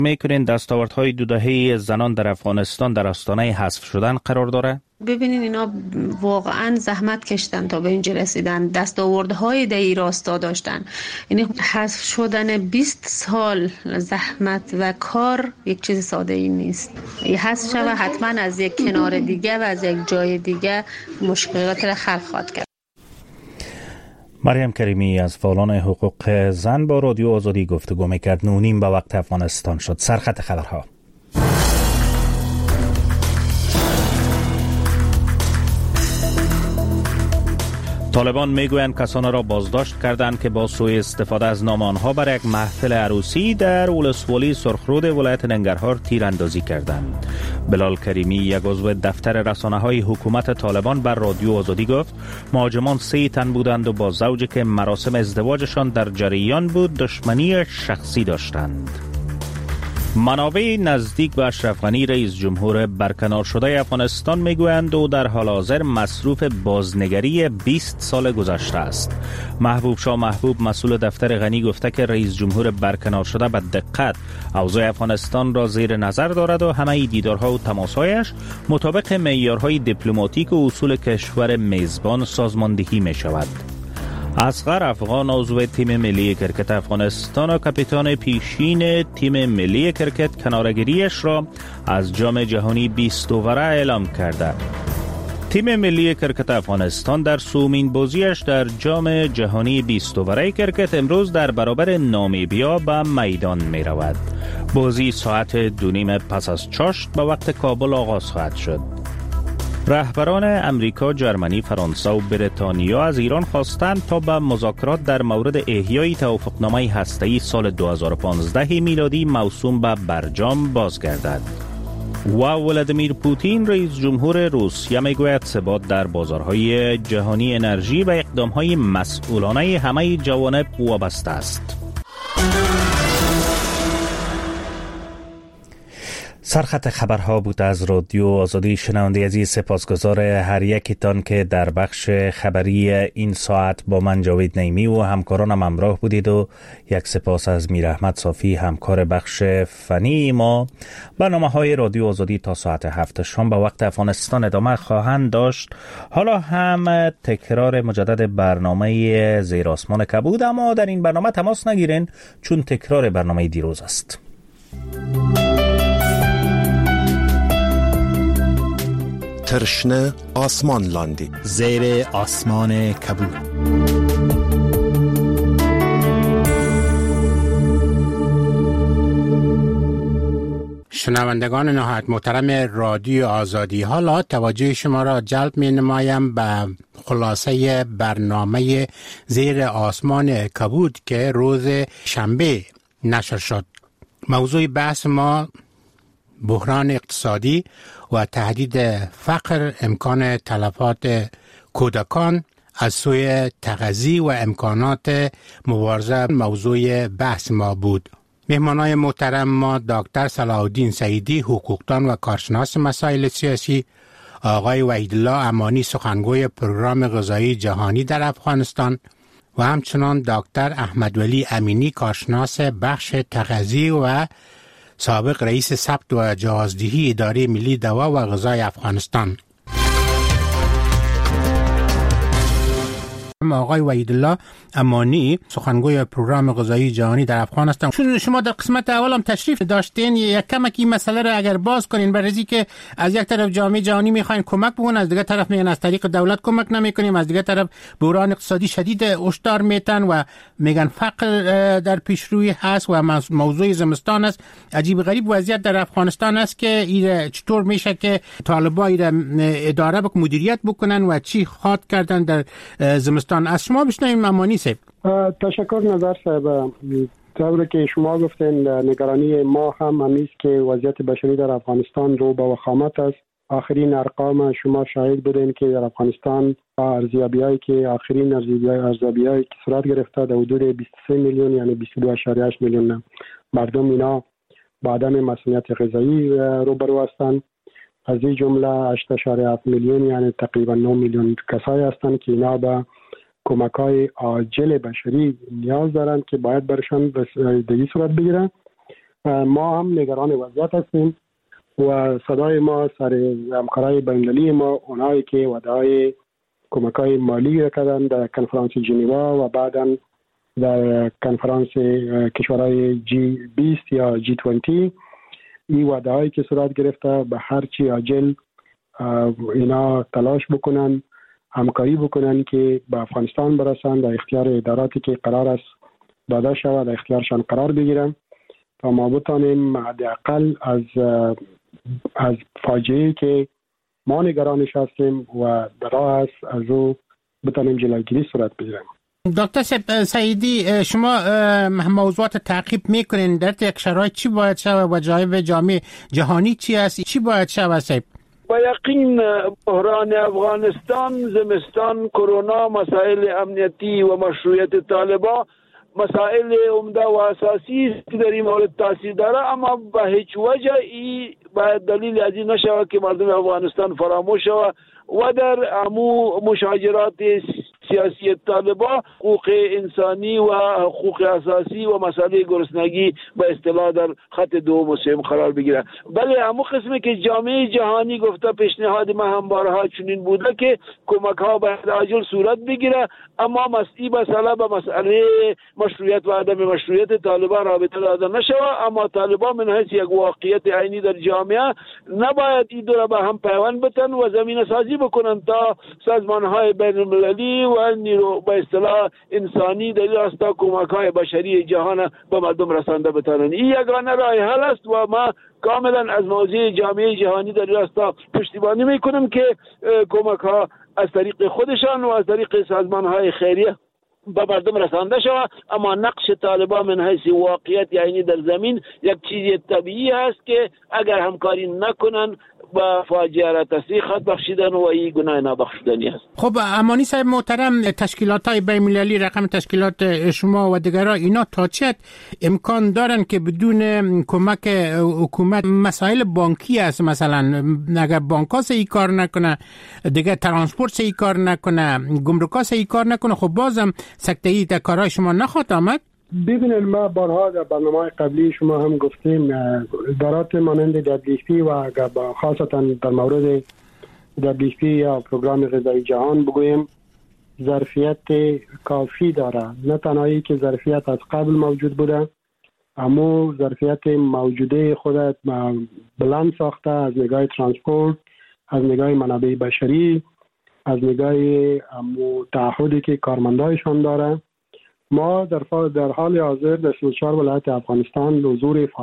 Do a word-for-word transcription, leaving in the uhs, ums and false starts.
میکنین دستاوردهای دو دهه زنان در افغانستان در آستانه حذف شدن قرار داره؟ ببینین اینا واقعا زحمت کشتن تا به اینجا رسیدن، دستاوردهای در این راستا داشتن. یعنی حذف شدن بیست سال زحمت و کار یک چیز ساده ای نیست. یه حذف شود حتما از یک کنار دیگه و از یک جای دیگه مشکلات را خلق خواهد کرد. مریم کریمی از فعالان حقوق زن با رادیو آزادی گفتگو میکرد. نونیم به وقت افغانستان شد. سرخط خبرها. طالبان میگویند کسانی را بازداشت کردند که با سوء استفاده از نام آنها برای یک محفل عروسی در ولسوالی سرخرود ولایت ننگرهار تیراندازی کردند. بلال کریمی، یک عضو دفتر رسانه‌های حکومت طالبان، بر رادیو آزادی گفت مهاجمان سه تن بودند و با زوجی که مراسم ازدواجشان در جریان بود دشمنی شخصی داشتند. منابع نزدیک به اشرف غنی رئیس جمهور برکنار شده افغانستان میگویند او در حال حاضر مصروف بازنگری بیست سال گذشته است. محبوب شاه محبوب، مسئول دفتر غنی، گفته که رئیس جمهور برکنار شده به دقت اوضاع افغانستان را زیر نظر دارد و همه دیدارها و تماسهایش مطابق معیارهای دیپلماتیک و اصول کشور میزبان سازماندهی می شود. اصغر افغان، عضو تیم ملی کرکت افغانستان و کاپیتان پیشین تیم ملی کرکت، کنارگیریش را از جام جهانی بیست اووره اعلام کرده. تیم ملی کرکت افغانستان در سومین بازیش در جام جهانی بیست اووره کرکت امروز در برابر نامیبیا به میدان می رود. بازی ساعت دو نیم پس از چاشت به وقت کابل آغاز خواهد شد. رهبران امریکا، جرمنی، فرانسه و بریتانیا از ایران خواستند تا به مذاکرات در مورد احیای توافقنامه هسته‌ای سال دو هزار و پانزده میلادی موسوم به برجام بازگردد. و ولادیمیر پوتین، رئیس جمهور روسیه، میگوید ثبات در بازارهای جهانی انرژی و اقدامهای مسئولانه همه جوانب وابسته است. سرخط خبرها بود از رادیو آزادی. شنونده عزیز، سپاسگزار هر یکتان که در بخش خبری این ساعت با من جاوید نعیمی و همکارانم همراه بودید و یک سپاس از میر احمد صافی، همکار بخش فنی ما. برنامه‌های رادیو آزادی تا ساعت هفت شام به وقت افغانستان ادامه خواهند داشت. حالا هم تکرار مجدد برنامه زیر آسمان کبود، اما در این برنامه تماس نگیرین چون تکرار برنامه دیروز است. ترشنه آسمان لاندی زیر آسمان کبود. شنوندگان نهایت محترم رادیو آزادی، حالا توجه شما را جلب می نمایم به خلاصه برنامه زیر آسمان کبود که روز شنبه نشر شد. موضوع بحث ما بحران اقتصادی و تهدید فقر، امکان تلفات کودکان از سوی تغذیه و امکانات مبارزه موضوع بحث ما بود. مهمانای محترم ما دکتر صلاح الدین سعیدی، حقوقدان و کارشناس مسائل سیاسی، آقای وحیدالله امانی، سخنگوی پروگرام غذایی جهانی در افغانستان، و همچنان دکتر احمد ولی امینی، کارشناس بخش تغذیه و سابق رئیس ثبت و جهازدهی اداره ملی دوا و غذای افغانستان. آقای وحیدالله امانی، سخنگوی پروگرام غذایی جهانی در افغانستان، چون شما در قسمت اول هم تشریف داشتین، یک کمک این مسئله را اگر باز کنین، برای که از یک طرف جامعه جهانی میخواین کمک بکنن، از دیگر طرف میگن از طریق دولت کمک نمیکنیم، از دیگر طرف بحران اقتصادی شدید هشدار میتن و میگن فقر در پیش روی هست و موضوع زمستان است. عجیب غریب وضعیت در افغانستان است که این چطور میشه که طالبان این اداره بک مدیریت بکنن و چی خواد کردن در زمستان. از شما بشنویم امانی صاحب. تشکر نظر صاحب. طوری که شما گفتین، نگرانی ما هم همیست که وضعیت بشری در افغانستان رو به وخامت است. آخرین ارقام شما شاهد بودین که در افغانستان ارزیابی‌هایی که آخرین ارزیابی‌هایی که صورت گرفته در حدود بیست و سه میلیون، یعنی بیست و دو ممیز هشت میلیون مردم اینا با عدم مسئولیت غذایی روبرو هستند. از این جمله هشت ممیز هفت میلیون، یعنی تقریبا نه میلیون کسایی هستند که اینا به کمک‌های عاجل بشری نیاز دارند که باید برشان به صورت بگیرن. ما هم نگران وضعیت هستیم و صدای ما سر همکارای بین‌المللی ما، اونایی که وعده‌های کمک‌های مالی کردن در کنفرانس ژنوا و بعداً در کنفرانس کشورهای جی بیست یا جی بیست، این وعده‌هایی که صورت گرفته به هر چی عاجل اینا تلاش بکنن، همکاری بکنن که به افغانستان برسن، در اختیار اداراتی که قرار است داده شود در اختیارشان قرار بگیرن تا ما بتانیم حداقل از از فاجعه‌ای که ما نگرانش هستیم و در راه است از او بتانیم جلوگیری صورت بگیریم. دکتر سعیدی، شما موضوعات تعقیب میکنین در یک شرایط چی باید شود و جایب جامعه جهانی چی است؟ چی باید شود سعید؟ با یقین بحران افغانستان، زمستان، کرونا، مسائل امنیتی و مشروعیت طالبان مسائل عمده و اساسی است که در این مورد تاثیر داره، اما به هیچ وجه ای باید دلیل از این نشود که مردم افغانستان فراموش شود و در امو مشاجرات سیاسی طالبان حقوق انسانی و حقوق اساسی و مسئله گرسنگی به اصطلاح در خط دوم و سوم قرار بگیره. بله، همون قسمی که جامعه جهانی گفته پیشنهاد ما هم بارها چنین بوده که کمک ها باید عاجل صورت بگیره، اما مسئله مسئله به مسئله مشروعیت و عدم مشروعیت طالبان رابطه داده نشود، اما طالبان من حیث یک واقعیت عینی در جامعه نباید این دو را به هم پیوند بتن و زمینه سازی بکنن تا سازمان های بین المللی و نیرو به اصطلاح انسانی در راستا کمک های بشری جهان به مردم رسانده بتانند. این یگانه راه حل است و ما کاملا از موضوع جامعه جهانی در راستا پشتیبانی میکنیم که کمک ها از طریق خودشان و از طریق سازمان های خیریه به مردم رسانده شود، اما نقش طالبان من حیث واقعیت یعنی در زمین یک چیز طبیعی است که اگر همکاری نکنن با فاجعه را تصریح خط بخشیدن و این گناه نابخشودنی است. خب امانی صاحب محترم، تشکیلات های بین المللی، رقم تشکیلات شما و دیگرها، اینا تا چه امکان دارن که بدون کمک حکومت مسائل بانکی است، مثلا اگر بانک‌ها ای کار نکنه، دیگه ترانسپورت ای کار نکنه، گمرک‌ها ای کار نکنه، خب بازم سکته‌ای در کارهای شما نخواهد آمد؟ ببینید، ما بارها در برنامه قبلی شما هم گفتیم ادارات مانند دبلیو اف پی و خاصتا در مورد دبلیو اف پی یا پروگرام غذایی جهان بگویم ظرفیت کافی داره. نه تنهایی که ظرفیت از قبل موجود بوده، اما ظرفیت موجوده خودت بلند ساخته از نگاه ترانسپورت، از نگاه منابع بشری، از نگاه تعهدی که کارمندایشان داره. ما در در حال حاضر در سی و چهار ولایت افغانستان حضور